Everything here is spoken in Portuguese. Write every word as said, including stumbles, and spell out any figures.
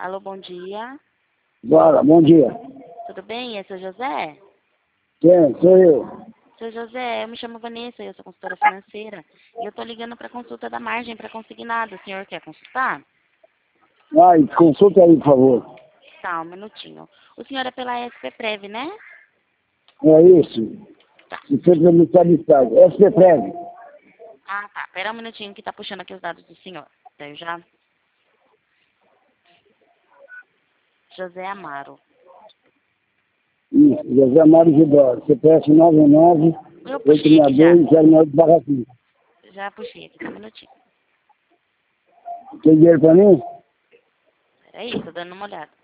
Alô, bom dia. Bora, bom dia. Tudo bem? É seu José? Quem? Sou eu. Seu José, eu me chamo Vanessa, eu sou consultora financeira. E eu tô ligando para consulta da margem para consignado. O senhor quer consultar? Vai, consulta aí, por favor. Tá, um minutinho. O senhor é pela S P Prev, né? É isso. Você para me estar listado. S P Prev. Ah, tá. Pera um minutinho que tá puxando aqui os dados do senhor. Daí eu já... José Amaro. Isso, José Mário Gidoro. C P F nove nove Eu oito puxei seis aqui já. dois zero nove barra cinco. Já puxei aqui, tá um minutinho. Tem dinheiro para mim? Peraí, tô dando uma olhada.